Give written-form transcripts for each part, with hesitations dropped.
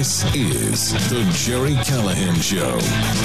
This is the Gerry Callahan Show.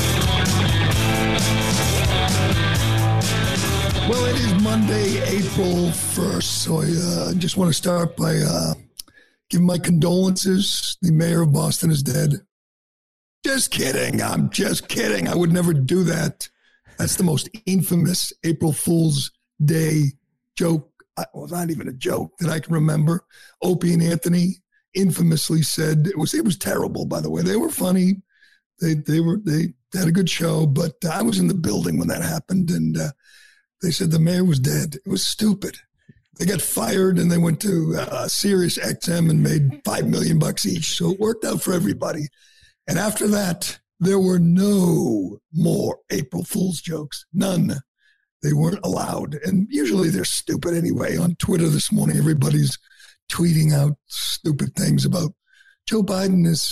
Well, it is Monday, April 1st, so I just want to start by giving my condolences. The mayor of Boston is dead. Just kidding. I'm just kidding. I would never do that. That's the most infamous April Fool's Day joke. Well, not even a joke that I can remember. Opie and Anthony infamously said it was terrible. By the way, they were funny. They had a good show, but I was in the building when that happened, and they said the mayor was dead. It was stupid. They got fired and they went to Sirius XM and made $5 million each. So it worked out for everybody. And after that, there were no more April Fool's jokes. None. They weren't allowed. And usually they're stupid anyway. On Twitter this morning, everybody's tweeting out stupid things about Joe Biden is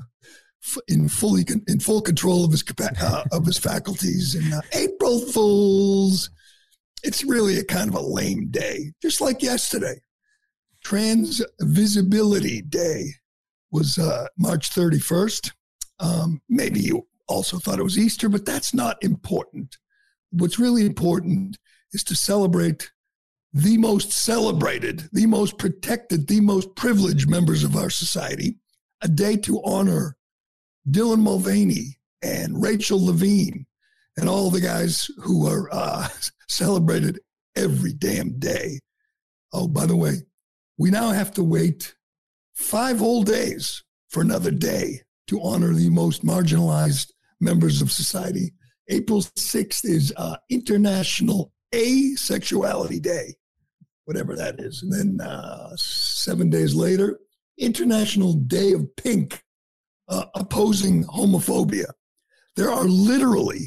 in full control of his faculties. And April Fools. It's really a kind of a lame day, just like yesterday. Trans Visibility Day was March 31st. Maybe you also thought it was Easter, but that's not important. What's really important is to celebrate the most celebrated, the most protected, the most privileged members of our society, a day to honor Dylan Mulvaney and Rachel Levine and all the guys who are celebrated every damn day. Oh, by the way, we now have to wait 5 whole days for another day to honor the most marginalized members of society. April 6th is International Asexuality Day, whatever that is. And then 7 days later, International Day of Pink, opposing homophobia. There are literally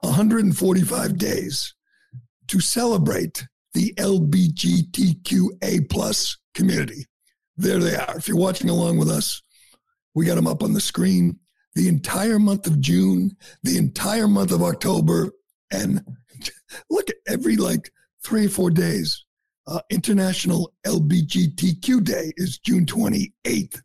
145 days to celebrate the LGBTQA plus community. There they are. If you're watching along with us, we got them up on the screen. The entire month of June, the entire month of October, and look at every 3 or 4 days. International LGBTQ Day is June 28th.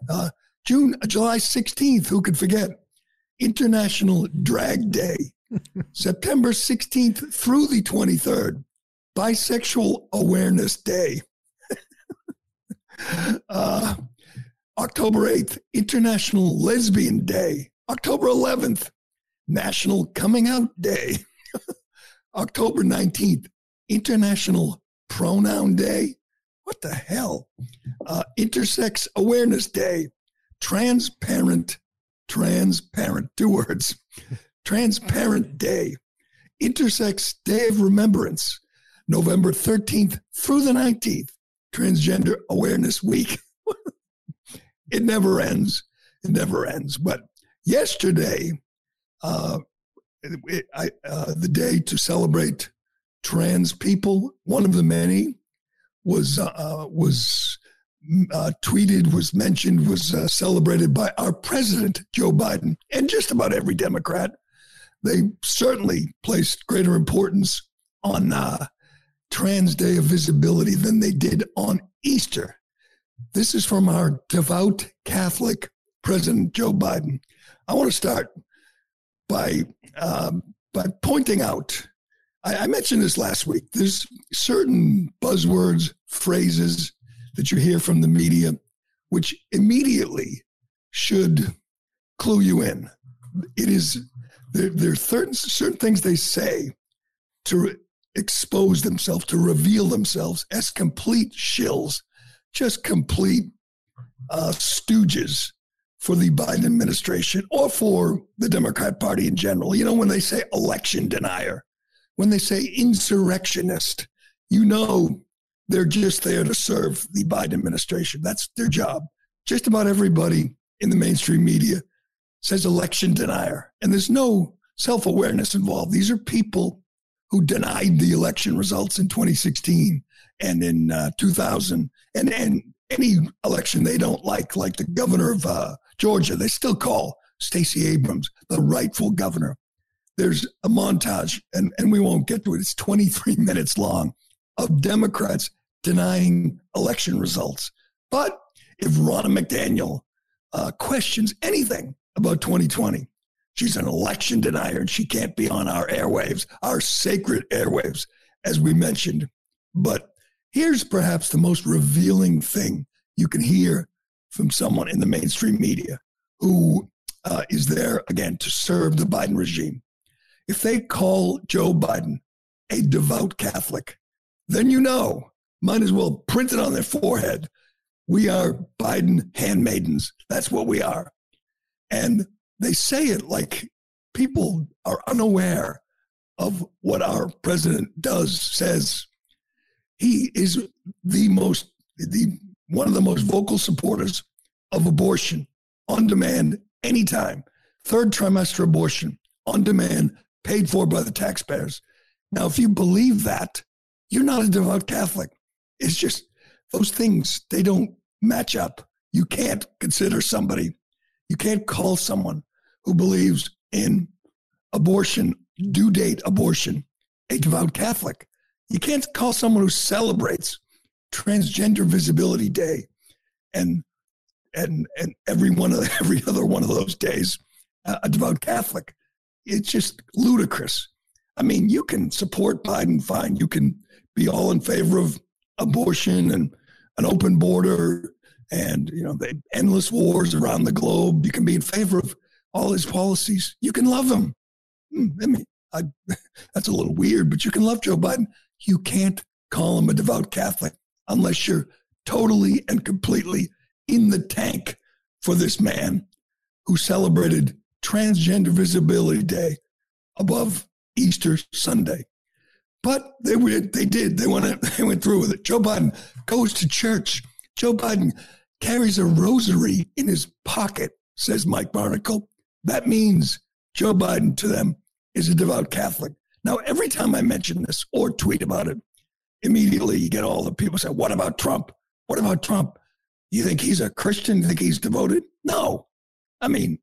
July 16th, who could forget? International Drag Day. September 16th through the 23rd, Bisexual Awareness Day. October 8th, International Lesbian Day. October 11th, National Coming Out Day. October 19th, International Pronoun Day. What the hell? Intersex Awareness Day. Transparent, 2 words. Transparent Day. Intersex Day of Remembrance. November 13th through the 19th. Transgender Awareness Week. It never ends. It never ends. But yesterday, the day to celebrate trans people, one of the many, was tweeted, was mentioned, was celebrated by our president, Joe Biden, and just about every Democrat. They certainly placed greater importance on Trans Day of Visibility than they did on Easter. This is from our devout Catholic President Joe Biden. I want to start by pointing out, I mentioned this last week, there's certain buzzwords, phrases that you hear from the media, which immediately should clue you in. It is, there are certain things they say to expose themselves, to reveal themselves as complete shills, just complete stooges for the Biden administration or for the Democrat Party in general. You know, when they say election denier, when they say insurrectionist, you know they're just there to serve the Biden administration. That's their job. Just about everybody in the mainstream media says election denier, and there's no self-awareness involved. These are people who denied the election results in 2016 and in 2000 and any election they don't like the governor of Georgia, they still call Stacey Abrams the rightful governor. There's a montage, and we won't get to it. It's 23 minutes long of Democrats denying election results. But if Ronna McDaniel questions anything about 2020. She's an election denier, and she can't be on our airwaves, our sacred airwaves, as we mentioned. But here's perhaps the most revealing thing you can hear from someone in the mainstream media who is there, again, to serve the Biden regime. If they call Joe Biden a devout Catholic, then you know, might as well print it on their forehead. We are Biden handmaidens. That's what we are. And they say it like people are unaware of what our president says. He is one of the most vocal supporters of abortion on demand, anytime. Third trimester abortion on demand, paid for by the taxpayers. Now, if you believe that, you're not a devout Catholic. It's just those things, they don't match up. You can't you can't call someone who believes in abortion, due date abortion, a devout Catholic. You can't call someone who celebrates Transgender Visibility Day and every other one of those days a devout Catholic. It's just ludicrous. I mean, you can support Biden, fine. You can be all in favor of abortion and an open border and, the endless wars around the globe. You can be in favor of all his policies. You can love him. That's a little weird, but you can love Joe Biden. You can't call him a devout Catholic unless you're totally and completely in the tank for this man who celebrated Transgender Visibility Day above Easter Sunday. But they did. They went through with it. Joe Biden goes to church. Joe Biden carries a rosary in his pocket, says Mike Barnicle. That means Joe Biden to them is a devout Catholic. Now, every time I mention this or tweet about it, immediately you get all the people say, what about Trump? What about Trump? You think he's a Christian? You think he's devoted? No. I mean,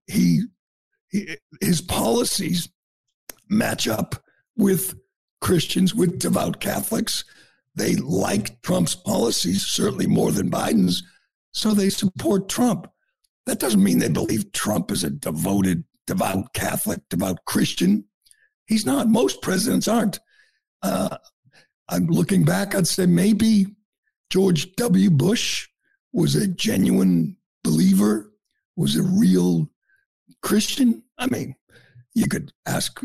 his policies match up with Christians, with devout Catholics. They like Trump's policies, certainly more than Biden's, so they support Trump. That doesn't mean they believe Trump is a devout Catholic, devout Christian. He's not. Most presidents aren't. I'm looking back, I'd say maybe George W. Bush was a genuine believer, was a real Christian. I mean, you could ask,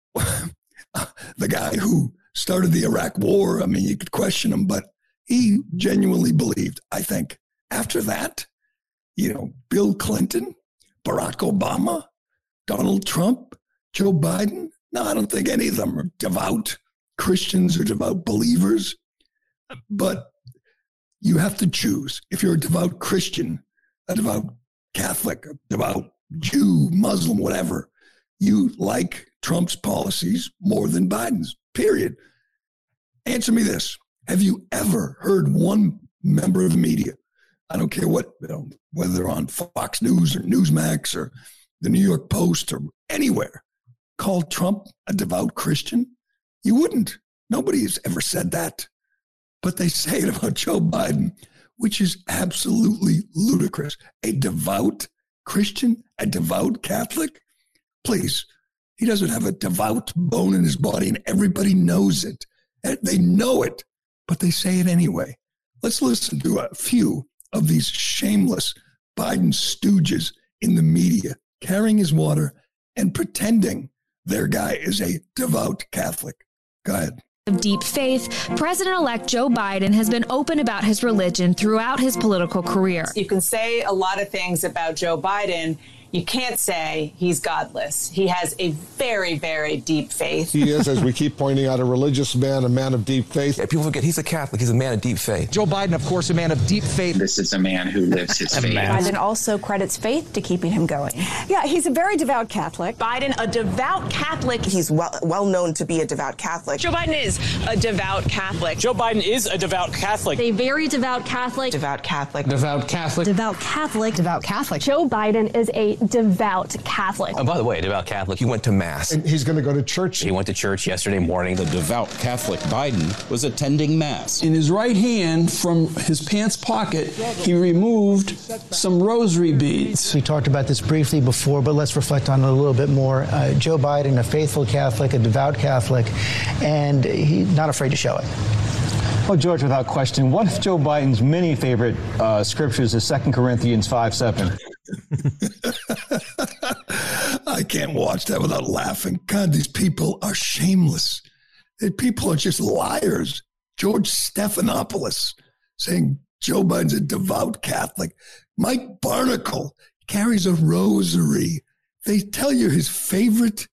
the guy who started the Iraq War. I mean, you could question him, but he genuinely believed, I think. After that, Bill Clinton, Barack Obama, Donald Trump, Joe Biden. No, I don't think any of them are devout Christians or devout believers. But you have to choose. If you're a devout Christian, a devout Catholic, a devout Jew, Muslim, whatever, you like Trump's policies more than Biden's, period. Answer me this. Have you ever heard one member of the media, I don't care what, whether they're on Fox News or Newsmax or the New York Post or anywhere, call Trump a devout Christian? You wouldn't. Nobody has ever said that. But they say it about Joe Biden, which is absolutely ludicrous. A devout Christian, a devout Catholic? Please, he doesn't have a devout bone in his body, and everybody knows it. They know it, but they say it anyway. Let's listen to a few of these shameless Biden stooges in the media, carrying his water and pretending their guy is a devout Catholic. Go ahead. Of deep faith, President-elect Joe Biden has been open about his religion throughout his political career. You can say a lot of things about Joe Biden. You can't say he's godless. He has a very, very deep faith. He is, as we keep pointing out, a religious man, a man of deep faith. Yeah, people forget he's a Catholic. He's a man of deep faith. Joe Biden, of course, a man of deep faith. This is a man who lives his faith. Biden also credits faith to keeping him going. Yeah, he's a very devout Catholic. Biden, a devout Catholic. He's well known to be a devout Catholic. Joe Biden is a devout Catholic. Joe Biden is a devout Catholic. A very devout Catholic. Devout Catholic. Devout Catholic. Devout Catholic. Devout Catholic. Joe Biden is a devout Catholic. Oh, by the way, devout Catholic, he went to Mass. And he's going to go to church. He went to church yesterday morning. The devout Catholic Biden was attending Mass. In his right hand, from his pants pocket, he removed some rosary beads. We talked about this briefly before, but let's reflect on it a little bit more. Joe Biden, a faithful Catholic, a devout Catholic, and he's not afraid to show it. Well, George, without question, one of Joe Biden's many favorite scriptures is 2 Corinthians 5:7. I can't watch that without laughing. God, these people are shameless. People are just liars. George Stephanopoulos saying Joe Biden's a devout Catholic. Mike Barnacle carries a rosary. They tell you his favorite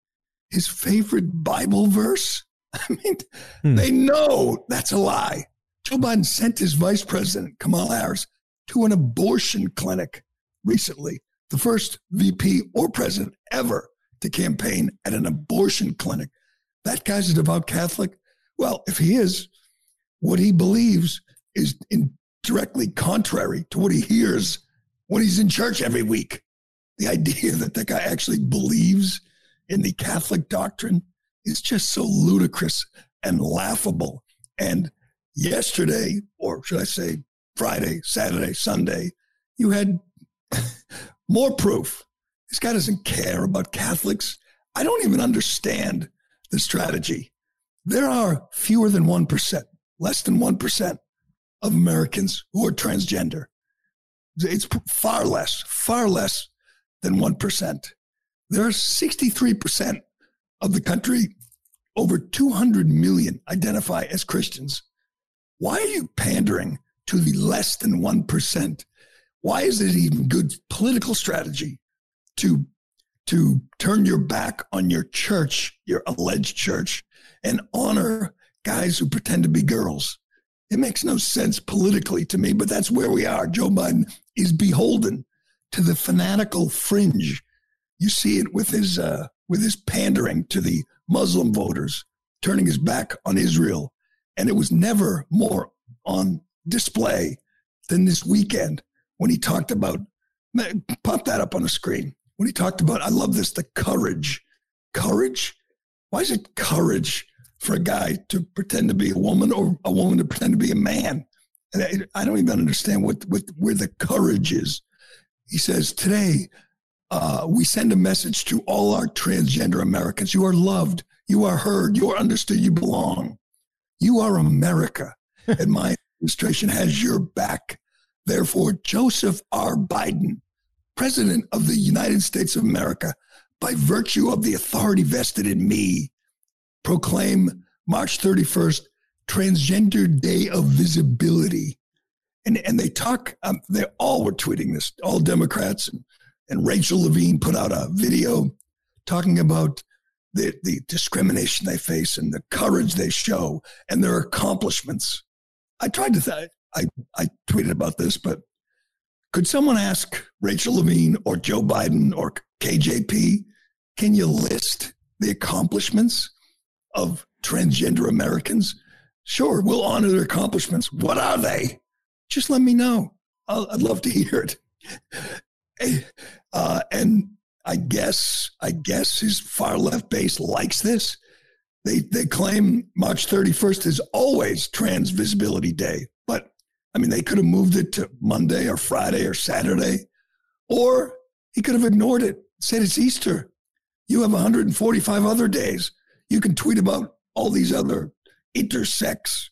Bible verse. I mean, they know that's a lie. Joe Biden sent his vice president, Kamala Harris, to an abortion clinic recently, the first VP or president ever to campaign at an abortion clinic. That guy's a devout Catholic? Well, if he is, what he believes is directly contrary to what he hears when he's in church every week. The idea that that guy actually believes in the Catholic doctrine is just so ludicrous and laughable. And yesterday, or should I say Friday, Saturday, Sunday, you had more proof. This guy doesn't care about Catholics. I don't even understand the strategy. There are fewer than 1%, less than 1% of Americans who are transgender. It's far less than 1%. There are 63% of the country, over 200 million identify as Christians. Why are you pandering to the less than 1%? Why is it even good political strategy to turn your back on your church, your alleged church, and honor guys who pretend to be girls? It makes no sense politically to me, but that's where we are. Joe Biden is beholden to the fanatical fringe. You see it with his pandering to the Muslim voters, turning his back on Israel. And it was never more on display than this weekend when he talked about, pop that up on the screen, when he talked about, I love this, the courage. Courage? Why is it courage for a guy to pretend to be a woman or a woman to pretend to be a man? And I don't even understand where the courage is. He says, today, we send a message to all our transgender Americans. You are loved. You are heard. You are understood. You belong. You are America. And my administration has your back. Therefore, Joseph R. Biden, President of the United States of America, by virtue of the authority vested in me, proclaim March 31st, Transgender Day of Visibility. And they talk, they all were tweeting this, all Democrats, and Rachel Levine put out a video talking about the discrimination they face and the courage they show and their accomplishments. I tried to, I tweeted about this, but could someone ask Rachel Levine or Joe Biden or KJP, can you list the accomplishments of transgender Americans? Sure, we'll honor their accomplishments. What are they? Just let me know. I'd love to hear it. And I guess his far left base likes this. They claim March 31st is always Trans Visibility Day, but I mean, they could have moved it to Monday or Friday or Saturday, or he could have ignored it, said it's Easter. You have 145 other days. You can tweet about all these other intersex,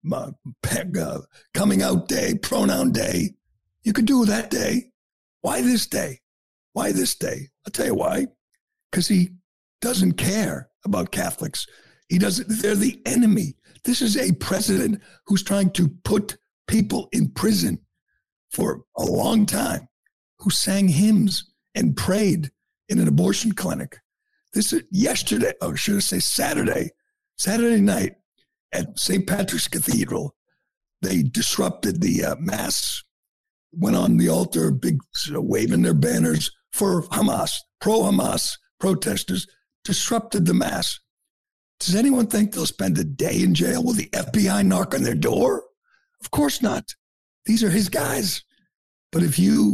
coming out day, pronoun day. You could do that day. Why this day? Why this day? I'll tell you why. Because he doesn't care about Catholics. He doesn't. They're the enemy. This is a president who's trying to put people in prison for a long time, who sang hymns and prayed in an abortion clinic. This is yesterday, or should I say Saturday night at St. Patrick's Cathedral. They disrupted the mass, went on the altar, big waving their banners for Hamas, pro-Hamas protesters, disrupted the mass. Does anyone think they'll spend a day in jail? Will the FBI knock on their door? Of course not. These are his guys. But if you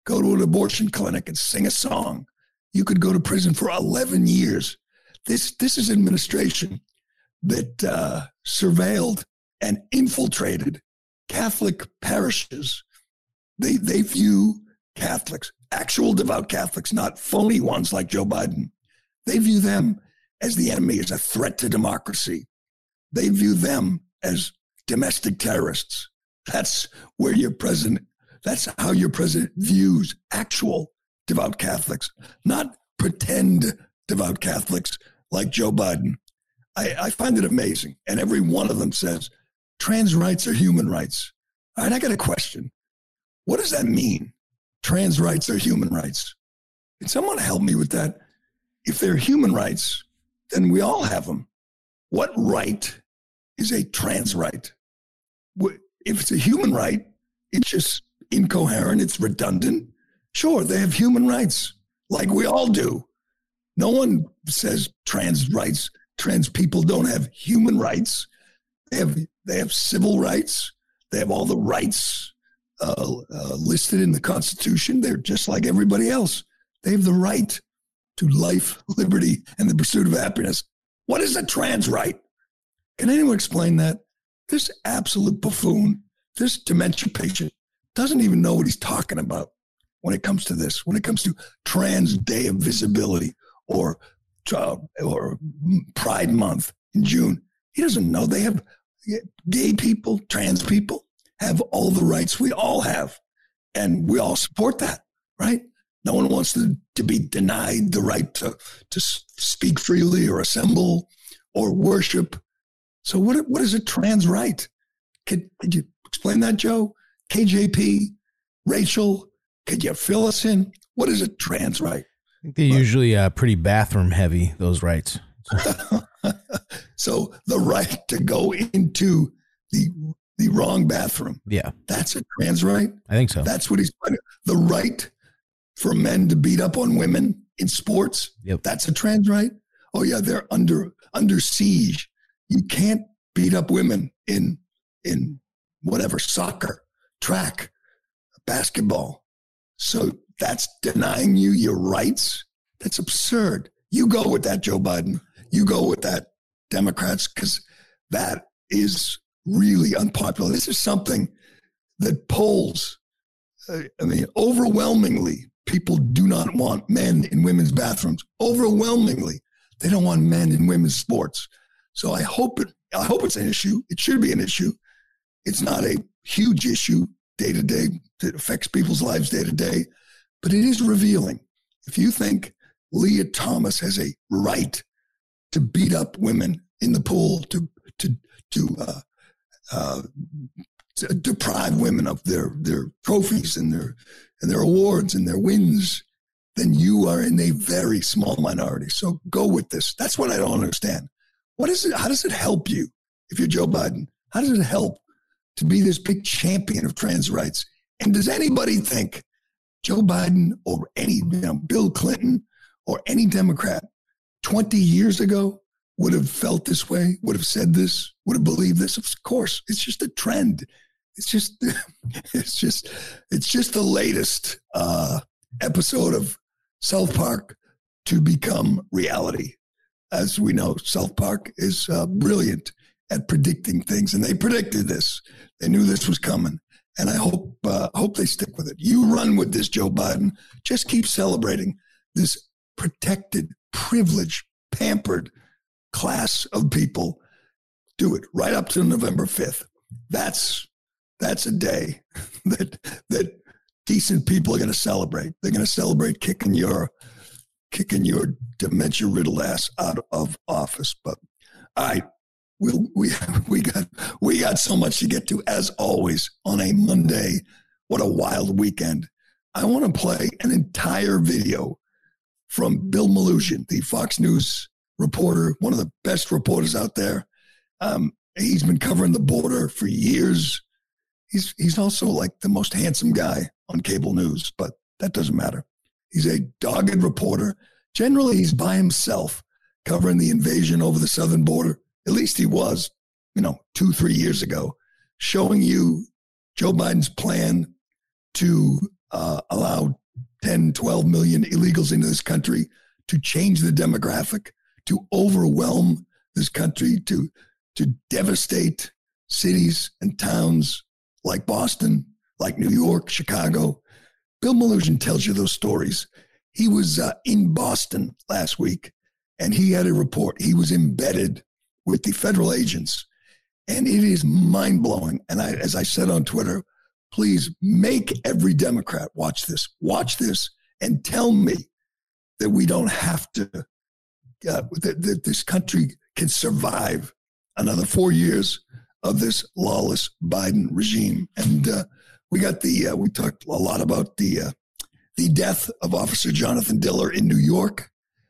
go to an abortion clinic and sing a song. You could go to prison for 11 years. This is administration that surveilled and infiltrated Catholic parishes. They view Catholics, actual devout Catholics, not phony ones like Joe Biden. They view them as the enemy, as a threat to democracy. They view them as domestic terrorists. That's where your president, that's how your president views actual devout Catholics, not pretend devout Catholics like Joe Biden. I find it amazing. And every one of them says trans rights are human rights. All right, I got a question. What does that mean? Trans rights are human rights. Can someone help me with that? If they're human rights, then we all have them. What right is a trans right? If it's a human right, it's just incoherent, it's redundant. Sure, they have human rights, like we all do. No one says trans rights, trans people don't have human rights. They have civil rights. They have all the rights listed in the Constitution. They're just like everybody else. They have the right to life, liberty, and the pursuit of happiness. What is a trans right? Can anyone explain that? This absolute buffoon, this dementia patient, doesn't even know what he's talking about when it comes to this, when it comes to Trans Day of Visibility or Pride Month in June. He doesn't know. They have gay people, trans people have all the rights we all have. And we all support that, right? No one wants to be denied the right to speak freely or assemble or worship. So what is a trans right? Could you explain that, Joe? KJP, Rachel, could you fill us in? What is a trans right? I think they're usually pretty bathroom heavy, those rights. So the right to go into the wrong bathroom. Yeah. That's a trans right? I think so. That's what he's talking about. The right for men to beat up on women in sports. Yep. That's a trans right? Oh yeah, they're under siege. You can't beat up women in whatever, soccer, track, basketball. So that's denying you your rights? That's absurd. You go with that, Joe Biden. You go with that, Democrats, because that is really unpopular. This is something that polls, overwhelmingly, people do not want men in women's bathrooms. Overwhelmingly, they don't want men in women's sports. So I hope it's an issue. It should be an issue. It's not a huge issue day to day that affects people's lives day to day, but it is revealing. If you think Leah Thomas has a right to beat up women in the pool, to deprive women of their trophies and their awards and their wins, then you are in a very small minority. So go with this. That's what I don't understand. What is it? How does it help you if you're Joe Biden? How does it help to be this big champion of trans rights? And does anybody think Joe Biden or any Bill Clinton or any Democrat 20 yeyears ago would have felt this way, would have said this, would have believed this? Of course, it's just a trend. It's just the latest episode of South Park to become reality. As we know, South Park is brilliant at predicting things, and they predicted this. They knew this was coming, and I hope they stick with it. You run with this, Joe Biden. Just keep celebrating this protected, privileged, pampered class of people. Do it right up to November 5th. That's a day that decent people are going to celebrate. They're going to celebrate kicking your dementia-riddled ass out of office. But all right, we got so much to get to, as always, on a Monday. What a wild weekend. I want to play an entire video from Bill Melugin, the Fox News reporter, one of the best reporters out there. He's been covering the border for years. He's also like the most handsome guy on cable news, but that doesn't matter. He's a dogged reporter. Generally, he's by himself covering the invasion over the southern border. At least he was, 2-3 years ago, showing you Joe Biden's plan to allow 10, 12 million illegals into this country to change the demographic, to overwhelm this country, to devastate cities and towns like Boston, like New York, Chicago. Bill Melugin tells you those stories. He was in Boston last week, and he had a report. He was embedded with the federal agents, and it is mind-blowing. And as I said on Twitter, please make every Democrat watch this, and tell me that we don't have to, that this country can survive another 4 years of this lawless Biden regime. And we talked a lot about the death of Officer Jonathan Diller in New York,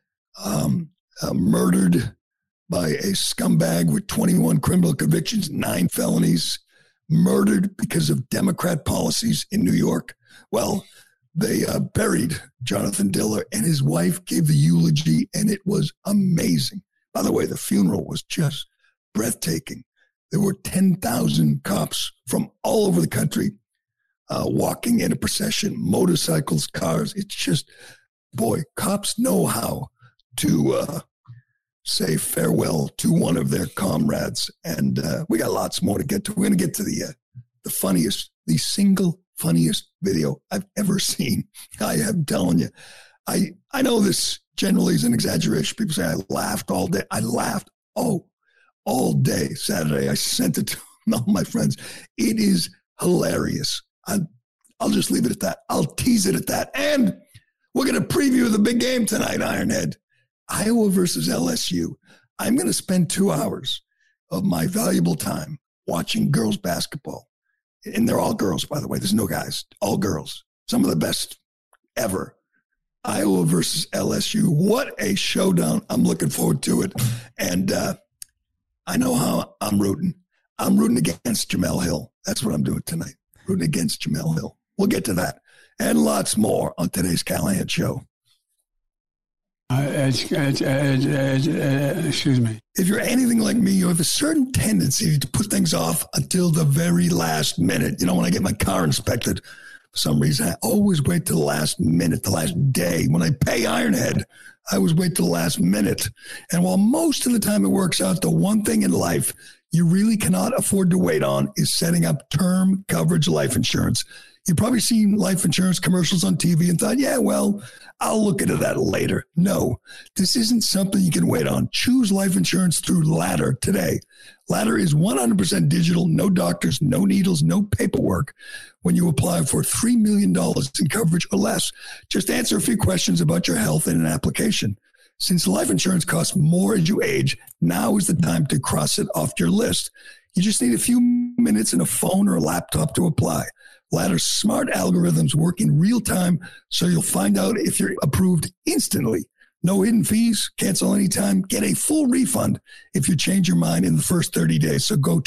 murdered by a scumbag with 21 criminal convictions, 9 felonies, murdered because of Democrat policies in New York. Well, they buried Jonathan Diller, and his wife gave the eulogy, and it was amazing. By the way, the funeral was just breathtaking. There were 10,000 cops from all over the country walking in a procession, motorcycles, cars. It's just, boy, cops know how to say farewell to one of their comrades. And we got lots more to get to. We're going to get to the single funniest video I've ever seen. I am telling you. I know this generally is an exaggeration. People say I laughed all day. I laughed all day Saturday. I sent it to all my friends. It is hilarious. I'll just leave it at that. I'll tease it at that. And we're going to preview the big game tonight, Ironhead. Iowa versus LSU. I'm going to spend 2 hours of my valuable time watching girls basketball. And they're all girls, by the way. There's no guys. All girls. Some of the best ever. Iowa versus LSU. What a showdown. I'm looking forward to it. And I know how I'm rooting. I'm rooting against Jemele Hill. That's what I'm doing tonight. Rooting against Jemele Hill. We'll get to that and lots more on today's Callahan Show. Excuse me. If you're anything like me, you have a certain tendency to put things off until the very last minute. You know, when I get my car inspected, for some reason, I always wait till the last minute, the last day. When I pay Ironhead, I always wait till the last minute. And while most of the time it works out, the one thing in life you really cannot afford to wait on is setting up term coverage life insurance. You've probably seen life insurance commercials on TV and thought, yeah, well, I'll look into that later. No, this isn't something you can wait on. Choose life insurance through Ladder today. Ladder is 100% digital, no doctors, no needles, no paperwork. When you apply for $3 million in coverage or less, just answer a few questions about your health in an application. Since life insurance costs more as you age, now is the time to cross it off your list. You just need a few minutes and a phone or a laptop to apply. Ladder's smart algorithms work in real time, so you'll find out if you're approved instantly. No hidden fees, cancel anytime, get a full refund if you change your mind in the first 30 days. So go to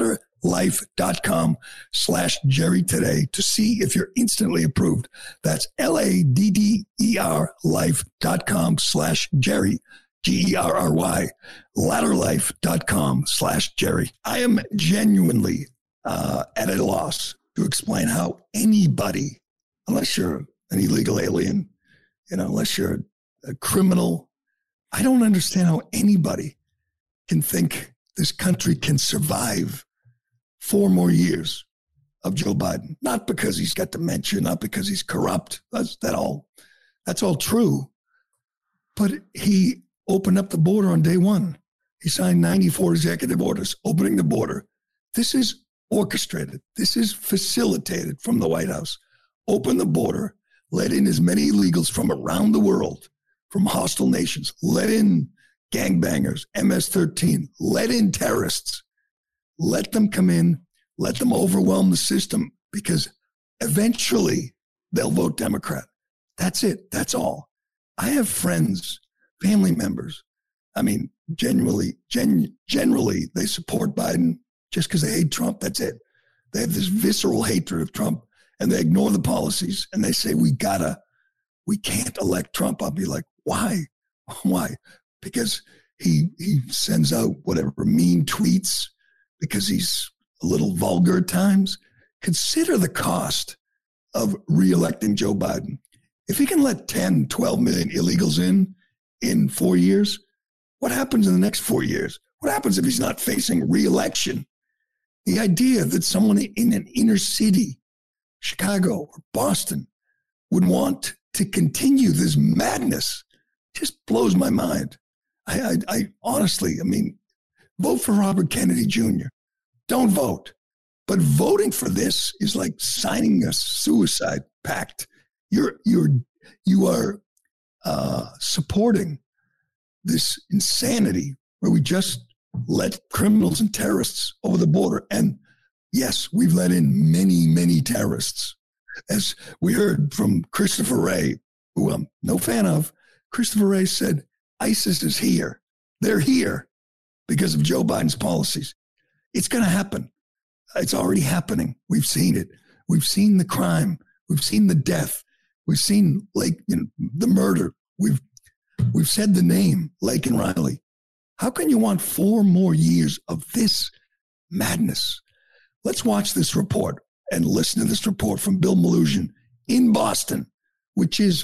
ladderlife.com/Jerry today to see if you're instantly approved. That's LADDER life.com/Jerry, GERRY, ladderlife.com/Jerry. I am genuinely at a loss to explain how anybody, unless you're an illegal alien, unless you're a criminal, I don't understand how anybody can think this country can survive 4 more years of Joe Biden. Not because he's got dementia, not because he's corrupt. That's all true. But he opened up the border on day 1. He signed 94 executive orders opening the border. This is orchestrated. This is facilitated from the White House. Open the border, let in as many illegals from around the world, from hostile nations, let in gangbangers, MS-13, let in terrorists, let them come in, let them overwhelm the system, because eventually they'll vote Democrat. That's it. That's all. I have friends, family members. I mean, generally, they support Biden just because they hate Trump. That's it. They have this visceral hatred of Trump, and they ignore the policies, and they say, we can't elect Trump. I'll be like, why? Why? Because he sends out whatever mean tweets, because he's a little vulgar at times. Consider the cost of reelecting Joe Biden. If he can let 10, 12 million illegals in 4 years, what happens in the next 4 years? What happens if he's not facing re-election? The idea that someone in an inner city, Chicago or Boston, would want to continue this madness just blows my mind. I honestly, vote for Robert Kennedy Jr. Don't vote. But voting for this is like signing a suicide pact. You are supporting this insanity where we just let criminals and terrorists over the border. And yes, we've let in many, many terrorists. As we heard from Christopher Wray, who I'm no fan of, Christopher Wray said, ISIS is here. They're here because of Joe Biden's policies. It's going to happen. It's already happening. We've seen it. We've seen the crime. We've seen the death. We've seen the murder. We've said the name, Laken Riley. How can you want 4 more years of this madness? Let's watch this report and listen to this report from Bill Melugin in Boston, which is,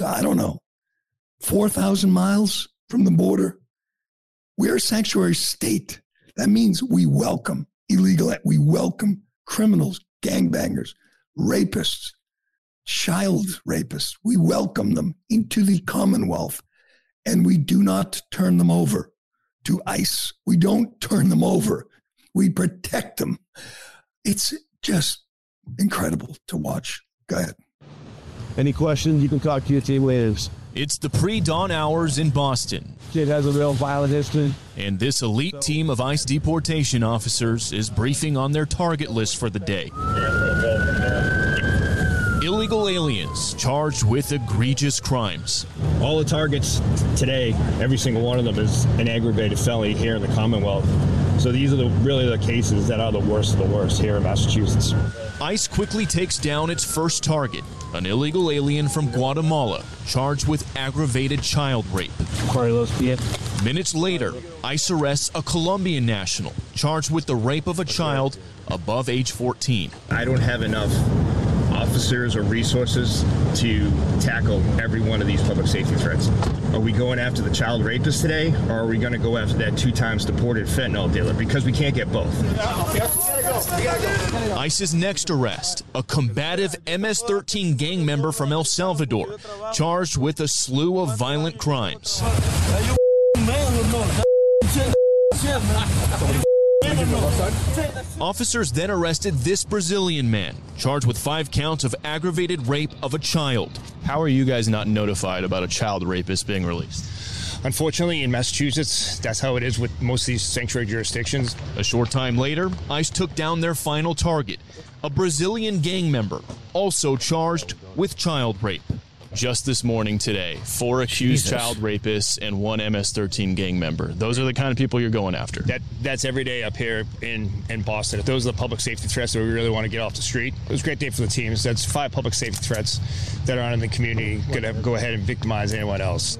4,000 miles from the border. We're a sanctuary state. That means we welcome we welcome criminals, gangbangers, rapists, child rapists. We welcome them into the Commonwealth, and we do not turn them over to ICE. We don't turn them over. We protect them. It's just incredible to watch. Go ahead. Any questions, you can talk to your team leaders. It's the pre-dawn hours in Boston. Kid has a real violent history. And this elite team of ICE deportation officers is briefing on their target list for the day. Illegal aliens charged with egregious crimes. All the targets today, every single one of them is an aggravated felony here in the Commonwealth. So these are really the cases that are the worst of the worst here in Massachusetts. ICE quickly takes down its first target, an illegal alien from Guatemala, charged with aggravated child rape. Minutes later, ICE arrests a Colombian national, charged with the rape of a child above age 14. I don't have enough officers or resources to tackle every one of these public safety threats. Are we going after the child rapist today, or are we going to go after that 2 times deported fentanyl dealer? Because we can't get both. ICE's next arrest, a combative MS-13 gang member from El Salvador, charged with a slew of violent crimes. Officers then arrested this Brazilian man, charged with 5 counts of aggravated rape of a child. How are you guys not notified about a child rapist being released? Unfortunately, in Massachusetts, that's how it is with most of these sanctuary jurisdictions. A short time later, ICE took down their final target, a Brazilian gang member, also charged with child rape. Just this morning today, 4 accused child rapists and 1 MS-13 gang member. Those are the kind of people you're going after. That's every day up here in Boston. If those are the public safety threats that we really want to get off the street, it was a great day for the teams. That's 5 public safety threats that are on in the community, going to go ahead and victimize anyone else.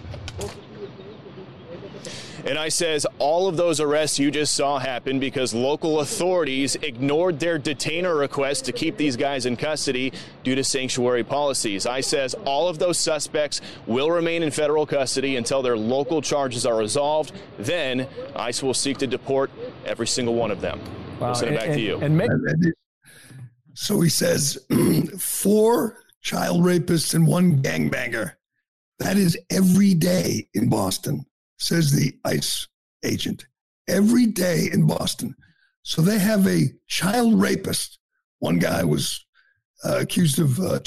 And ICE says all of those arrests you just saw happen because local authorities ignored their detainer request to keep these guys in custody due to sanctuary policies. ICE says all of those suspects will remain in federal custody until their local charges are resolved. Then ICE will seek to deport every single one of them. Wow. I'll send it back to you. So he says 4 child rapists and 1 gangbanger. That is every day in Boston, says the ICE agent. Every day in Boston. So they have a child rapist. One guy was accused of a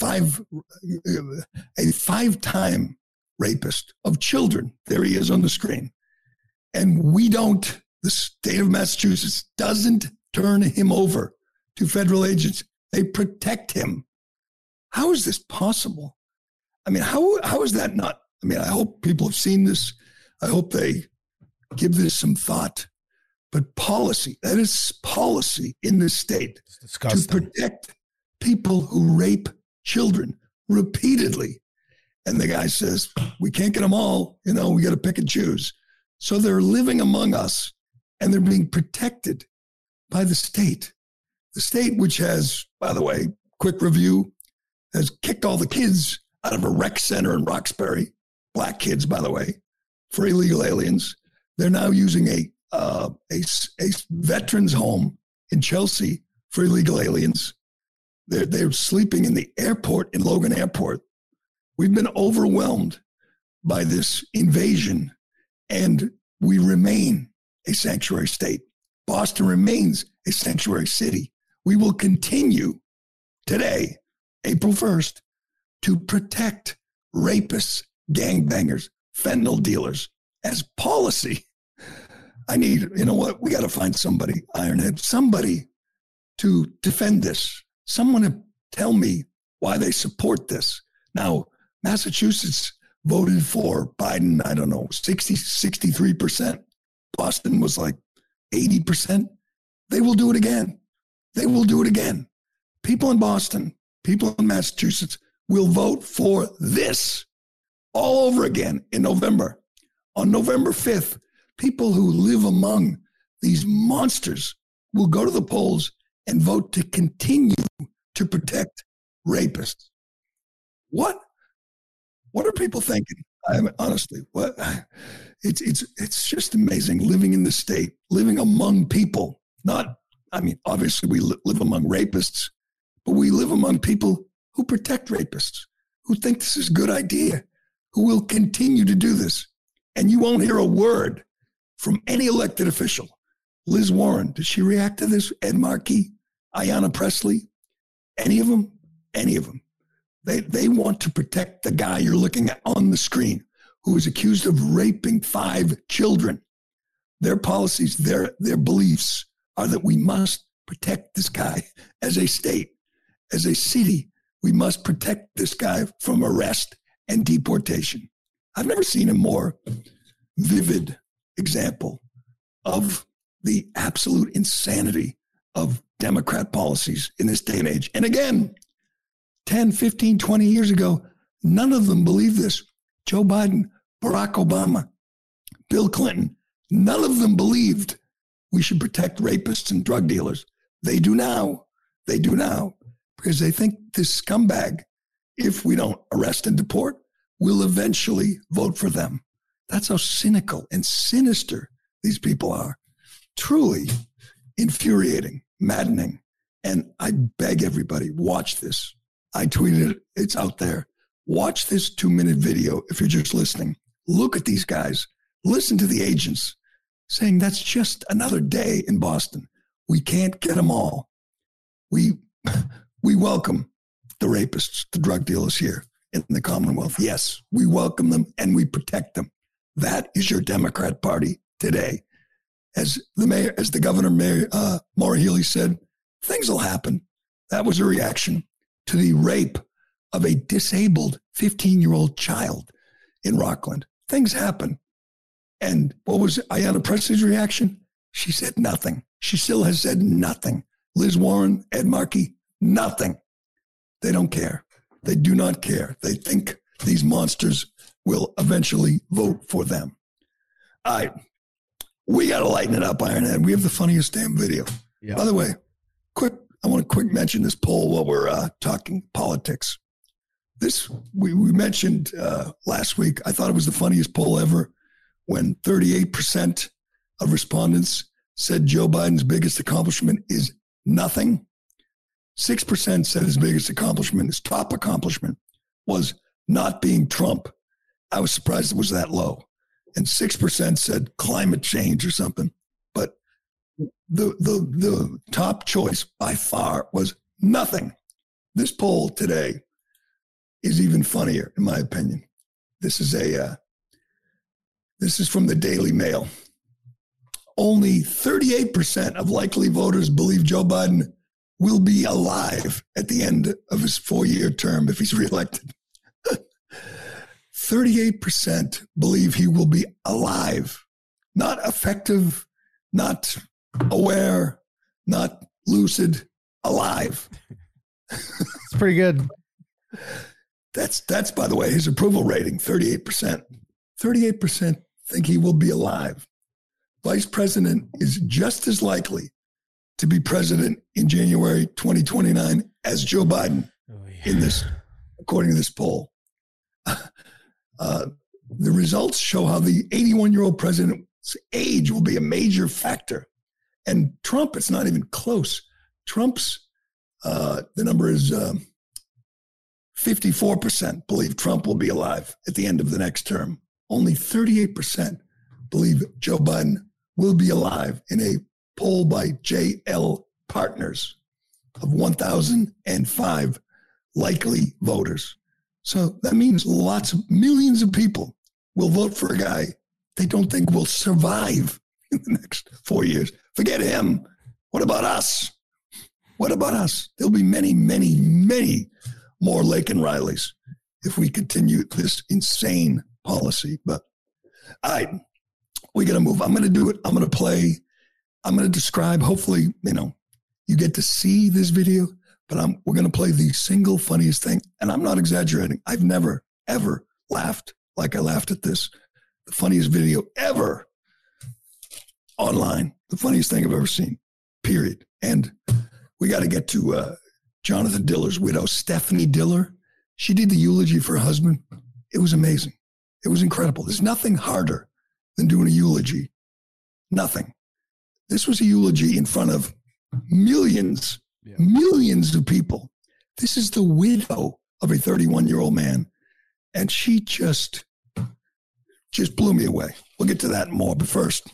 5-time rapist of children. There he is on the screen. And the state of Massachusetts doesn't turn him over to federal agents. They protect him. How is this possible? How is that not? I hope people have seen this. I hope they give this some thought. But policy, that is policy in this state to protect people who rape children repeatedly. And the guy says, we can't get them all. We got to pick and choose. So they're living among us and they're being protected by the state. The state, which has, by the way, quick review, has kicked all the kids out of a rec center in Roxbury, black kids, by the way, for illegal aliens. They're now using a veterans home in Chelsea for illegal aliens. They're sleeping in the airport, in Logan Airport. We've been overwhelmed by this invasion, and we remain a sanctuary state. Boston remains a sanctuary city. We will continue today, April 1st, to protect rapists, gangbangers, fentanyl dealers as policy. You know what? We got to find somebody, Ironhead, somebody to defend this. Someone to tell me why they support this. Now, Massachusetts voted for Biden, 63%. Boston was like 80%. They will do it again. They will do it again. People in Boston, people in Massachusetts will vote for this all over again in November. On November 5th, people who live among these monsters will go to the polls and vote to continue to protect rapists. What are people thinking? Honestly, what? It's just amazing living in the state, living among people. Obviously we live among rapists, but we live among people who protect rapists, who think this is a good idea, who will continue to do this. And you won't hear a word from any elected official. Liz Warren, did she react to this? Ed Markey, Ayanna Pressley, any of them? Any of them. They want to protect the guy you're looking at on the screen who is accused of raping 5 children. Their policies, their beliefs are that we must protect this guy as a state, as a city. We must protect this guy from arrest and deportation. I've never seen a more vivid example of the absolute insanity of Democrat policies in this day and age. And again, 10, 15, 20 years ago, none of them believed this. Joe Biden, Barack Obama, Bill Clinton, none of them believed we should protect rapists and drug dealers. They do now. They do now because they think this scumbag, if we don't arrest and deport, will eventually vote for them. That's how cynical and sinister these people are. Truly infuriating, maddening. And I beg everybody, watch this. I tweeted it. It's out there. Watch this 2-minute video if you're just listening. Look at these guys. Listen to the agents saying that's just another day in Boston. We can't get them all. We welcome the rapists, the drug dealers here in the Commonwealth. Yes, we welcome them and we protect them. That is your Democrat Party today. As the governor, Maura Healey said, things will happen. That was a reaction to the rape of a disabled 15-year-old child in Rockland. Things happen. And what was Ayanna Pressley's reaction? She said nothing. She still has said nothing. Liz Warren, Ed Markey, nothing. They don't care. They do not care. They think these monsters will eventually vote for them. All right. We got to lighten it up, Ironhead. We have the funniest damn video. Yeah. By the way, I want to quick mention this poll while we're talking politics. This, we mentioned last week, I thought it was the funniest poll ever when 38% of respondents said Joe Biden's biggest accomplishment is nothing. 6% said his biggest accomplishment, his top accomplishment, was not being Trump. I was surprised it was that low. And 6% said climate change or something. But the top choice by far was nothing. This poll today is even funnier, in my opinion. This is from the Daily Mail. Only 38% of likely voters believe Joe Biden will be alive at the end of his 4-year term if he's reelected. 38% believe he will be alive, not effective, not aware, not lucid, alive. It's pretty good. That's by the way, his approval rating, 38%. 38% think he will be alive. Vice president is just as likely to be president in January 2029 as Joe Biden in this, according to this poll. The results show how the 81-year-old president's age will be a major factor. And Trump, it's not even close. Trump's, the number is 54% believe Trump will be alive at the end of the next term. Only 38% believe Joe Biden will be alive in a poll by JL Partners of 1,005 likely voters. So that means millions of people will vote for a guy they don't think will survive in the next 4 years. Forget him. What about us? What about us? There'll be many, many, many more Laken Rileys if we continue this insane policy. But all right, we got to move. I'm going to do it. I'm going to play. I'm going to describe. Hopefully, you get to see this video. But we're going to play the single funniest thing. And I'm not exaggerating. I've never, ever laughed like I laughed at this. The funniest video ever online. The funniest thing I've ever seen, period. And we got to get to Jonathan Diller's widow, Stephanie Diller. She did the eulogy for her husband. It was amazing. It was incredible. There's nothing harder than doing a eulogy. Nothing. This was a eulogy in front of millions of people. This is the widow of a 31-year-old man. And she just blew me away. We'll get to that more, but first.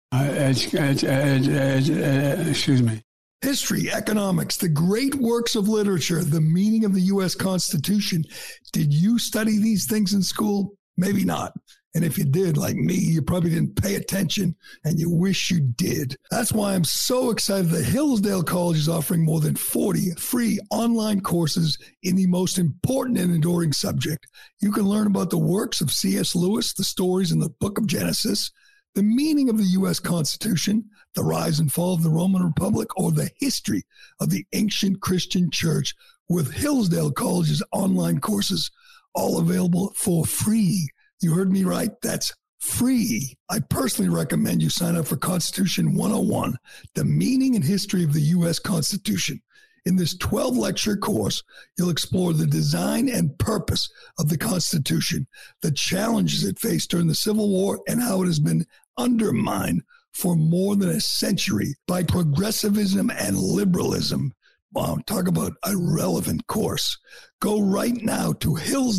Excuse me. History, economics, the great works of literature, the meaning of the U.S. Constitution. Did you study these things in school? Maybe not. And if you did, like me, you probably didn't pay attention and you wish you did. That's why I'm so excited that Hillsdale College is offering more than 40 free online courses in the most important and enduring subject. You can learn about the works of C.S. Lewis, the stories in the Book of Genesis, the meaning of the U.S. Constitution, the rise and fall of the Roman Republic, or the history of the ancient Christian church with Hillsdale College's online courses, all available for free. You heard me right. That's free. I personally recommend you sign up for Constitution 101, the meaning and history of the U.S. Constitution. In this 12-lecture course, you'll explore the design and purpose of the Constitution, the challenges it faced during the Civil War, and how it has been undermined for more than a century by progressivism and liberalism. Wow, talk about a relevant course. Go right now to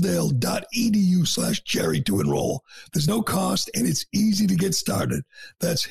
hillsdale.edu/Jerry to enroll. There's no cost and it's easy to get started. That's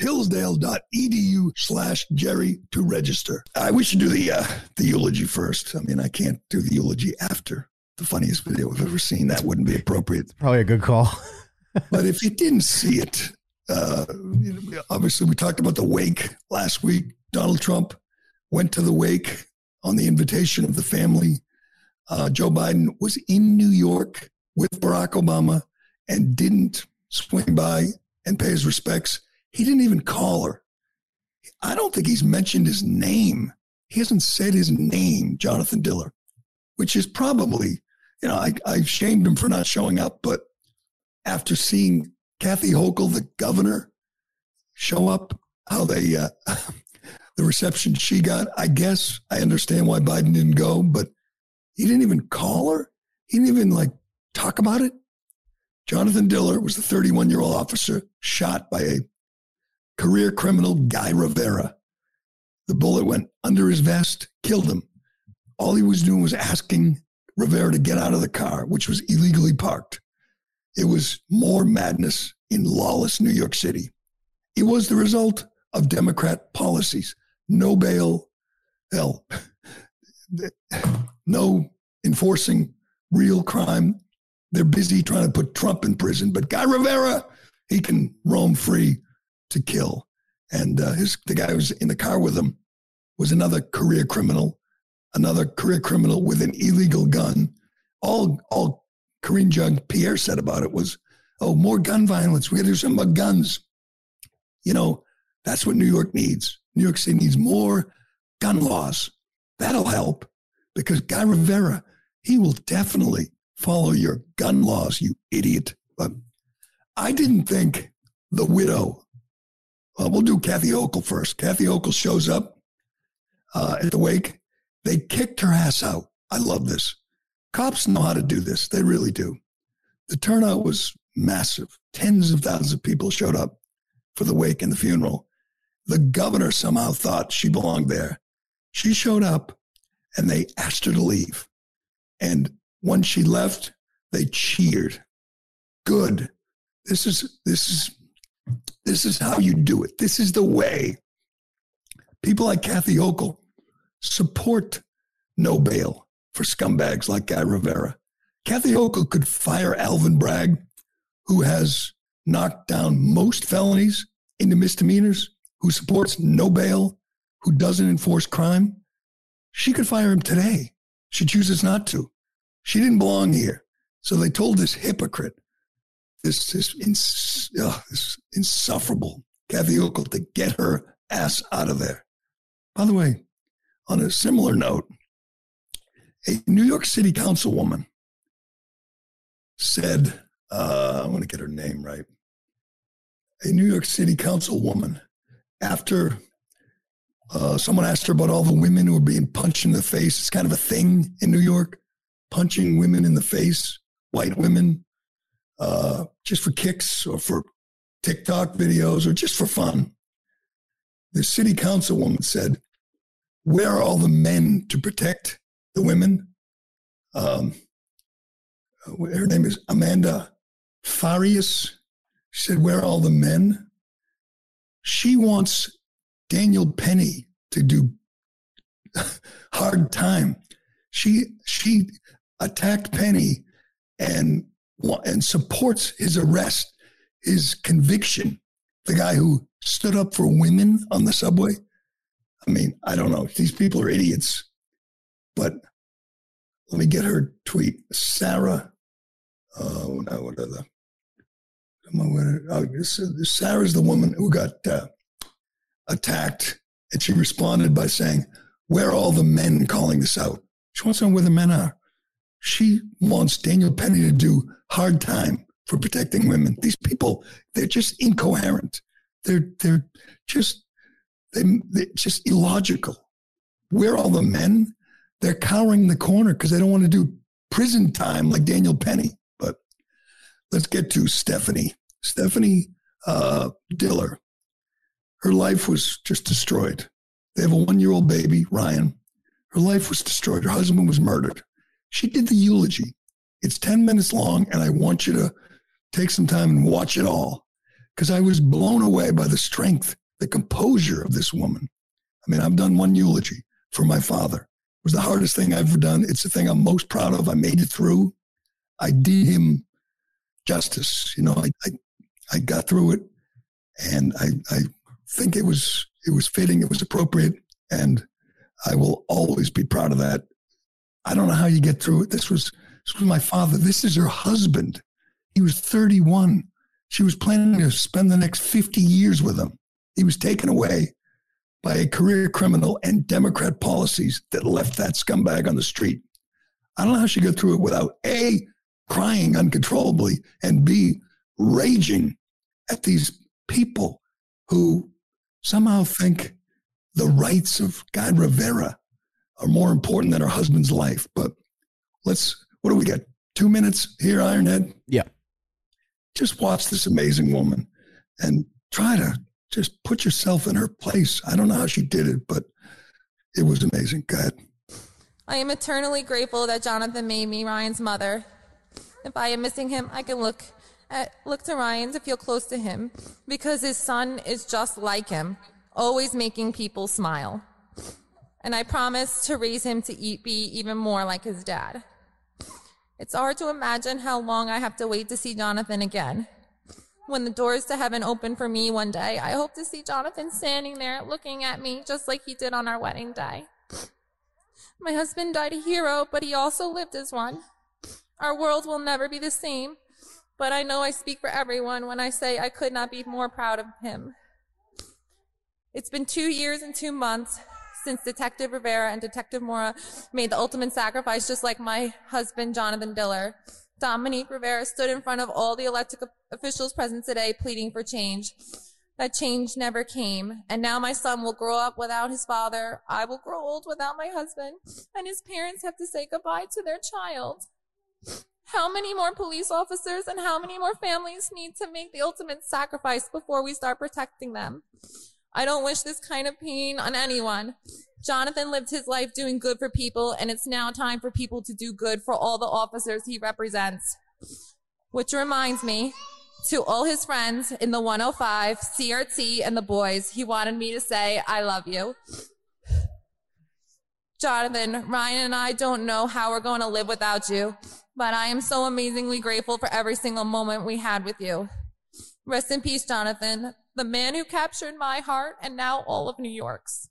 hillsdale.edu/Jerry to register. We should do the eulogy first. I mean, I can't do the eulogy after the funniest video I've ever seen. That wouldn't be appropriate. Probably a good call. But if you didn't see it, obviously we talked about the wake last week. Donald Trump went to the wake on the invitation of the family. Joe Biden was in New York with Barack Obama and didn't swing by and pay his respects. He didn't even call her. I don't think he's mentioned his name. He hasn't said his name, Jonathan Diller, which is probably, I shamed him for not showing up. But after seeing Kathy Hochul, the governor, show up, how they, the reception she got, I guess I understand why Biden didn't go, but he didn't even call her. He didn't even talk about it. Jonathan Diller was the 31-year-old officer shot by a career criminal, Guy Rivera. The bullet went under his vest, killed him. All he was doing was asking Rivera to get out of the car, which was illegally parked. It was more madness in lawless New York City. It was the result of Democrat policies. No bail, no enforcing real crime. They're busy trying to put Trump in prison, but Guy Rivera, he can roam free to kill. And the guy who was in the car with him was another career criminal with an illegal gun. All Karine Jean-Pierre said about it was, more gun violence. We got to do something about guns. That's what New York needs. New York City needs more gun laws. That'll help because Guy Rivera, he will definitely follow your gun laws, you idiot. But I didn't think the widow, we'll do Kathy Hochul first. Kathy Hochul shows up at the wake. They kicked her ass out. I love this. Cops know how to do this. They really do. The turnout was massive. Tens of thousands of people showed up for the wake and the funeral. The governor somehow thought she belonged there. She showed up and they asked her to leave. And when she left, they cheered. Good. This is how you do it. This is the way. People like Kathy Hochul support no bail for scumbags like Guy Rivera. Kathy Hochul could fire Alvin Bragg, who has knocked down most felonies into misdemeanors, who supports no bail, who doesn't enforce crime. She could fire him today. She chooses not to. She didn't belong here. So they told this hypocrite, this insufferable Kathy Hochul to get her ass out of there. By the way, on a similar note, a New York City councilwoman said, I want to get her name right. A New York City councilwoman, after someone asked her about all the women who were being punched in the face. It's kind of a thing in New York, punching women in the face, white women, just for kicks or for TikTok videos or just for fun. The city councilwoman said, where are all the men to protect the women? Her name is Amanda Farias. She said, where are all the men? She wants Daniel Penny to do hard time. She attacked Penny and supports his arrest, his conviction, the guy who stood up for women on the subway. I mean, I don't know. These people are idiots. But let me get her tweet. Sarah, Sarah's the woman who got attacked, and she responded by saying, where are all the men calling this out? She wants to know where the men are. She wants Daniel Penny to do hard time for protecting women. These people, they're just incoherent. They're just illogical. Where are all the men? They're cowering in the corner because they don't want to do prison time like Daniel Penny. But let's get to Stephanie. Stephanie Diller. Her life was just destroyed. They have a 1-year-old baby, Ryan. Her life was destroyed. Her husband was murdered. She did the eulogy. It's 10 minutes long, and I want you to take some time and watch it all because I was blown away by the strength, the composure of this woman. I mean, I've done one eulogy for my father. It was the hardest thing I've ever done. It's the thing I'm most proud of. I made it through. I did him justice. You know, I got through it, and I think it was fitting. It was appropriate, and I will always be proud of that. I don't know how you get through it. This was my father. This is her husband. He was 31. She was planning to spend the next 50 years with him. He was taken away by a career criminal and Democrat policies that left that scumbag on the street. I don't know how she got through it without A, crying uncontrollably, and B, raging at these people who somehow think the rights of Guy Rivera are more important than her husband's life. But what do we get? 2 minutes here, Ironhead? Yeah. Just watch this amazing woman and try to just put yourself in her place. I don't know how she did it, but it was amazing. Go ahead. I am eternally grateful that Jonathan made me Ryan's mother. If I am missing him, I can look to Ryan to feel close to him because his son is just like him, always making people smile. And I promise to raise him to be even more like his dad. It's hard to imagine how long I have to wait to see Jonathan again. When the doors to heaven open for me one day, I hope to see Jonathan standing there looking at me just like he did on our wedding day. My husband died a hero, but he also lived as one. Our world will never be the same, but I know I speak for everyone when I say I could not be more proud of him. It's been 2 years and 2 months since Detective Rivera and Detective Mora made the ultimate sacrifice, just like my husband, Jonathan Diller. Dominique Rivera stood in front of all the elected officials present today pleading for change. That change never came, and now my son will grow up without his father. I will grow old without my husband, and his parents have to say goodbye to their child. How How many more police officers and how many more families need to make the ultimate sacrifice before we start protecting them? I don't wish this kind of pain on anyone. Jonathan lived his life doing good for people, and it's now time for people to do good for all the officers he represents. Which reminds me, to all his friends in the 105, CRT, and the boys, he wanted me to say, I love you. Jonathan, Ryan and I don't know how we're going to live without you, but I am so amazingly grateful for every single moment we had with you. Rest in peace, Jonathan, the man who captured my heart and now all of New York's.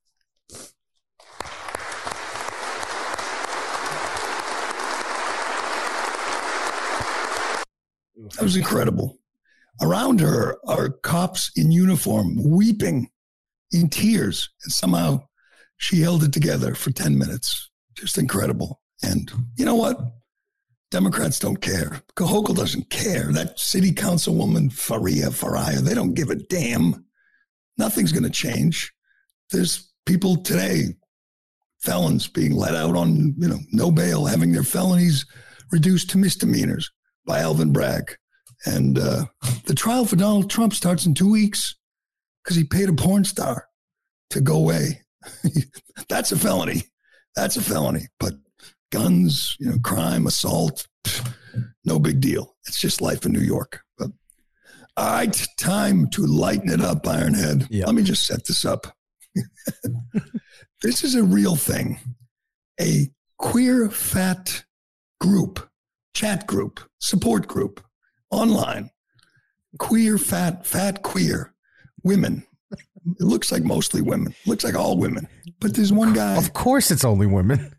That was incredible. Around her are cops in uniform, weeping in tears, and somehow she held it together for 10 minutes. Just incredible. And you know what? Democrats don't care. Hochul doesn't care. That city councilwoman, Faria, they don't give a damn. Nothing's going to change. There's people today, felons being let out on, no bail, having their felonies reduced to misdemeanors by Alvin Bragg. And the trial for Donald Trump starts in 2 weeks because he paid a porn star to go away. That's a felony. That's a felony. But guns, crime, assault, no big deal. It's just life in New York. But all right, time to lighten it up, Ironhead. Yep. Let me just set this up. This is a real thing. A queer fat group, chat group, support group, online. Queer fat queer women. It looks like mostly women. Looks like all women. But there's one guy. Of course it's only women.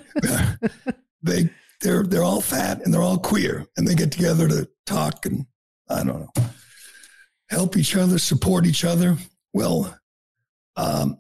They're all fat and they're all queer. And they get together to talk and, I don't know, help each other, support each other. Well, I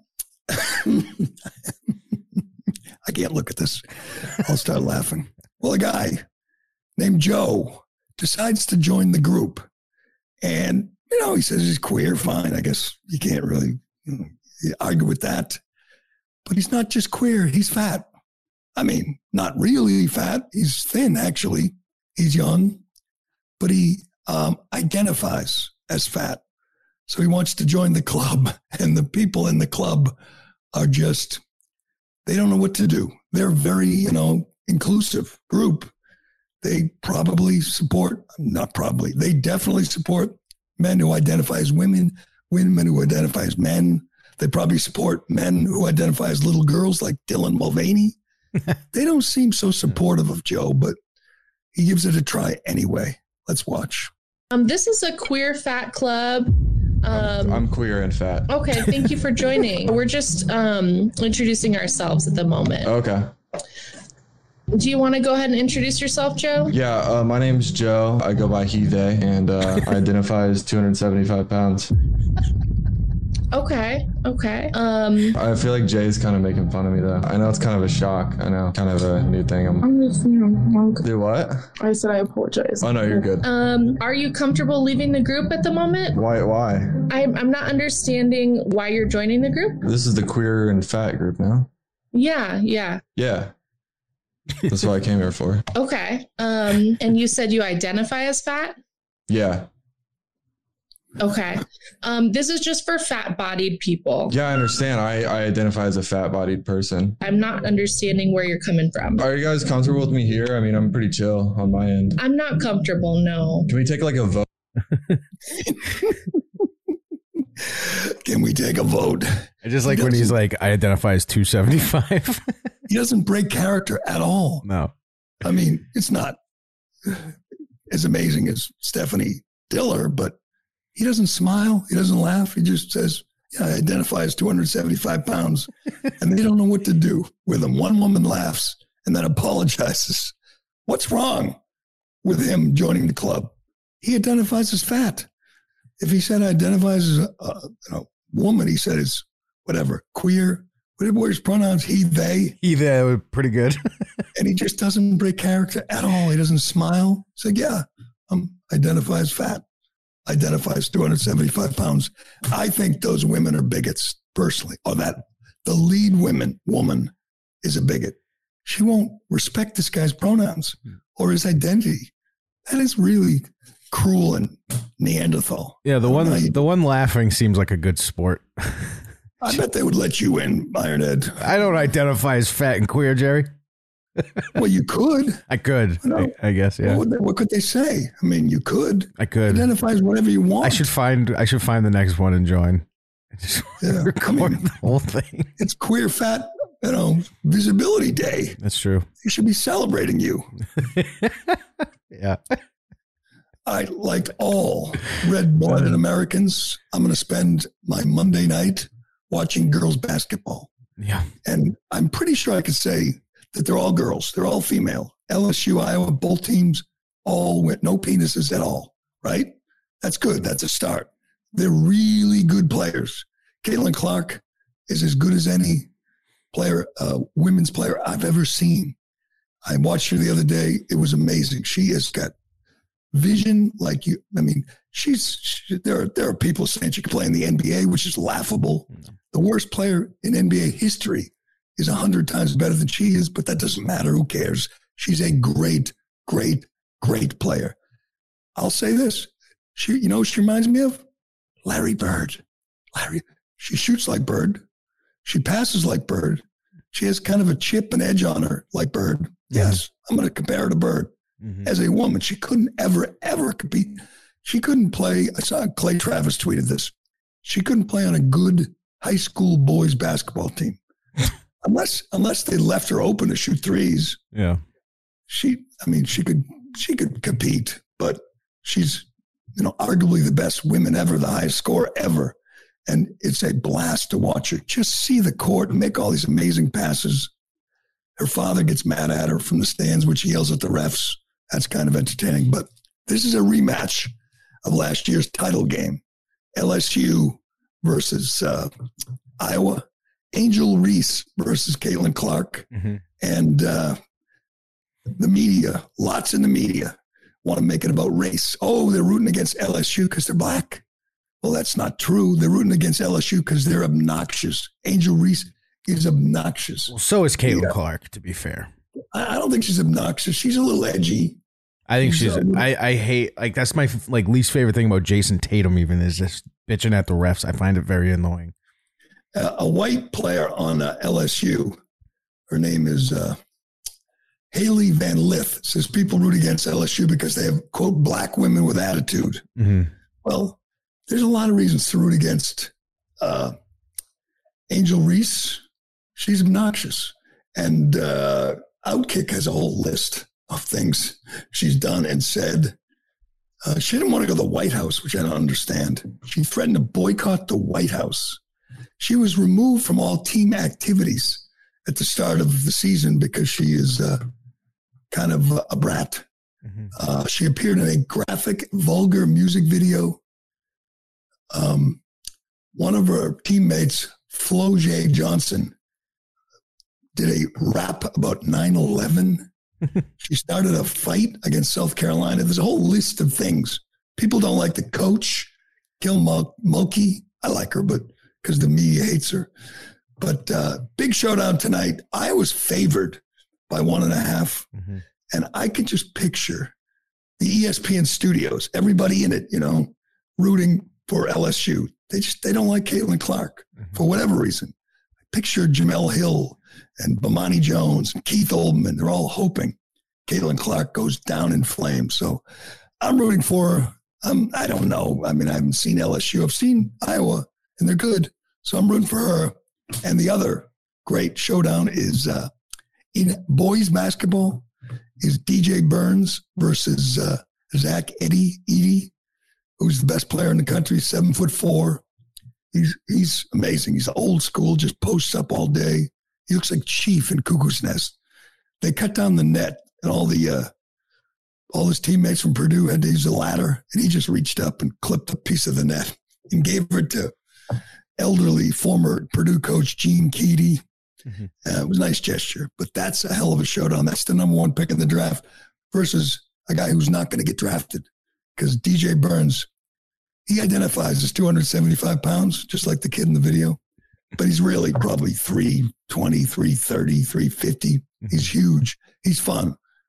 can't look at this. I'll start laughing. Well, a guy named Joe decides to join the group. And, he says he's queer. Fine. I guess you can't really argue with that. But he's not just queer. He's fat. I mean, not really fat. He's thin, actually. He's young. But he identifies as fat. So he wants to join the club. And the people in the club are just, they don't know what to do. They're very, inclusive group. They probably support, not probably, they definitely support men who identify as women, women who identify as men. They probably support men who identify as little girls like Dylan Mulvaney. They don't seem so supportive of Joe, but he gives it a try anyway. Let's watch. This is a queer fat club. I'm queer and fat. Okay, thank you for joining. We're just introducing ourselves at the moment. Okay. Do you want to go ahead and introduce yourself, Joe? Yeah, my name's Joe. I go by he, they, and I identify as 275 pounds. Okay. I feel like Jay's kind of making fun of me, though. I know it's kind of a shock. I know, kind of a new thing. I'm just, Do what? I said I apologize. Oh, no, you're good. Are you comfortable leaving the group at the moment? Why? I'm not understanding why you're joining the group. This is the queer and fat group now. Yeah. Yeah. That's what I came here for. Okay. And you said you identify as fat? Yeah. Okay. This is just for fat-bodied people. Yeah, I understand. I identify as a fat-bodied person. I'm not understanding where you're coming from. Are you guys comfortable with me here? I mean, I'm pretty chill on my end. I'm not comfortable, no. Can we take like a vote? Can we take a vote? I just like when he's like, I identify as 275. He doesn't break character at all. No. I mean, it's not as amazing as Stephanie Diller, but he doesn't smile. He doesn't laugh. He just says, yeah, I identify as 275 pounds. And they don't know what to do with him. One woman laughs and then apologizes. What's wrong with him joining the club? He identifies as fat. If he said identifies as a woman, he said it's whatever, queer, whatever his pronouns, he, they. He, they, pretty good. And he just doesn't break character at all. He doesn't smile. He's like, yeah, identify as fat. Identifies 275 pounds. I think those women are bigots, personally. Or that the lead woman is a bigot. She won't respect this guy's pronouns or his identity. That is really cruel and Neanderthal. Yeah, the one laughing seems like a good sport. I bet they would let you in, Ironhead. I don't identify as fat and queer, Jerry. Well, you could. I could. I guess. Yeah. What could they say? I mean, you could. I could identify as whatever you want. I should find the next one and join. Yeah, record the whole thing. It's Queer Fat, Visibility Day. That's true. They should be celebrating you. Yeah. I, like all red-blooded Americans, I'm going to spend my Monday night watching girls basketball. Yeah. And I'm pretty sure I could say that they're all girls. They're all female. LSU, Iowa, both teams, all with no penises at all, right? That's good. That's a start. They're really good players. Caitlin Clark is as good as any player, women's player I've ever seen. I watched her the other day. It was amazing. She has got vision like you. I mean, there are people saying she can play in the NBA, which is laughable. The worst player in NBA history is 100 times better than she is, but that doesn't matter. Who cares? She's a great, great, great player. I'll say this. She reminds me of Larry Bird. She shoots like Bird. She passes like Bird. She has kind of a chip and edge on her like Bird. Yes, I'm going to compare her to Bird. Mm-hmm. As a woman, she couldn't ever compete. She couldn't play. I saw Clay Travis tweeted this. She couldn't play on a good high school boys basketball team. Unless they left her open to shoot threes. Yeah. She could compete, but she's, arguably the best women ever, the highest scorer ever. And it's a blast to watch her. Just see the court and make all these amazing passes. Her father gets mad at her from the stands, which he yells at the refs. That's kind of entertaining. But this is a rematch of last year's title game. LSU versus Iowa. Angel Reese versus Caitlin Clark. Mm-hmm. And the media, lots in the media, want to make it about race. Oh, they're rooting against LSU because they're black. Well, that's not true. They're rooting against LSU because they're obnoxious. Angel Reese is obnoxious. Well, so is Caitlin Clark, to be fair. I don't think she's obnoxious. She's a little edgy. I think I hate, that's my least favorite thing about Jason Tatum even, is just bitching at the refs. I find it very annoying. A white player on LSU, her name is Haley Van Lith, says people root against LSU because they have, quote, black women with attitude. Mm-hmm. Well, there's a lot of reasons to root against Angel Reese. She's obnoxious. And Outkick has a whole list of things she's done and said. She didn't want to go to the White House, which I don't understand. She threatened to boycott the White House. She was removed from all team activities at the start of the season because she is kind of a brat. Mm-hmm. She appeared in a graphic, vulgar music video. One of her teammates, Flo J. Johnson, did a rap about 9/11. She started a fight against South Carolina. There's a whole list of things. People don't like the coach, Gil Mulkey. I like her, but because the media hates her. But big showdown tonight. Iowa's favored by 1.5. Mm-hmm. And I can just picture the ESPN studios, everybody in it, rooting for LSU. They don't like Caitlin Clark for whatever reason. Picture Jamel Hill and Bomani Jones and Keith Olbermann. They're all hoping Caitlin Clark goes down in flames. So I'm rooting for her. I don't know. I mean, I haven't seen LSU. I've seen Iowa, and they're good. So I'm rooting for her. And the other great showdown is in boys basketball is DJ Burns versus Zach Edey, who's the best player in the country, 7'4". He's amazing. He's old school, just posts up all day. He looks like Chief in Cuckoo's Nest. They cut down the net, and all his teammates from Purdue had to use a ladder, and he just reached up and clipped a piece of the net and gave it to elderly former Purdue coach Gene Keady. Mm-hmm. It was a nice gesture, but that's a hell of a showdown. That's the number one pick in the draft versus a guy who's not going to get drafted because DJ Burns, he identifies as 275 pounds, just like the kid in the video, but he's really probably 320, 330, 350. Mm-hmm. He's huge. He's fun.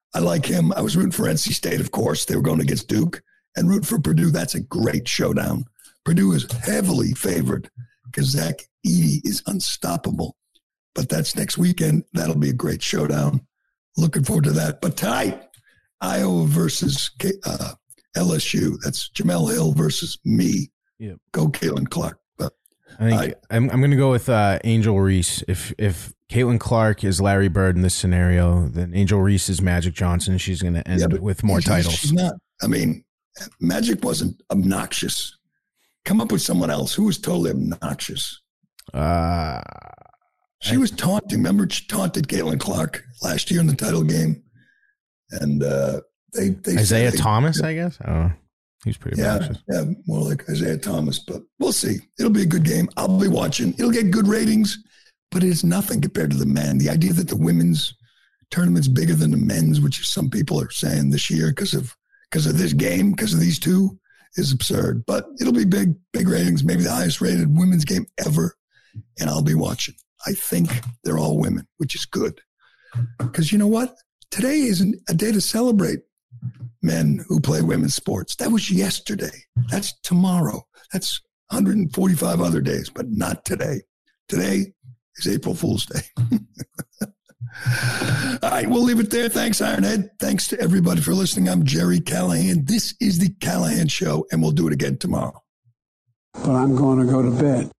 I like him. I was rooting for NC State, of course. They were going against Duke. And rooting for Purdue. That's a great showdown. Purdue is heavily favored because Zach Edey is unstoppable. But that's next weekend. That'll be a great showdown. Looking forward to that. But tonight, Iowa versus LSU. That's Jamel Hill versus me. Yep. Go Caitlin Clark. But I think I'm going to go with Angel Reese. If Caitlin Clark is Larry Bird in this scenario, then Angel Reese is Magic Johnson. She's going to end with more titles. She's not. I mean, Magic wasn't obnoxious. Come up with someone else who was totally obnoxious. She was taunting. Remember, she taunted Caitlin Clark last year in the title game. And they Isaiah Thomas, I guess? I don't know. He's pretty obnoxious. Yeah, more like Isaiah Thomas. But we'll see. It'll be a good game. I'll be watching. It'll get good ratings, but it's nothing compared to the men. The idea that the women's tournament's bigger than the men's, which some people are saying this year because of this game, because of these two, is absurd. But it'll be big ratings, maybe the highest rated women's game ever, and I'll be watching. I think they're all women, which is good. Because you know what? Today isn't a day to celebrate men who play women's sports. That was yesterday. That's tomorrow. That's 145 other days, but not today. Today is April Fool's Day. All right, we'll leave it there. Thanks, Ironhead. Thanks to everybody for listening. I'm Jerry Callahan. This is the Callahan Show, and we'll do it again tomorrow. But I'm going to go to bed.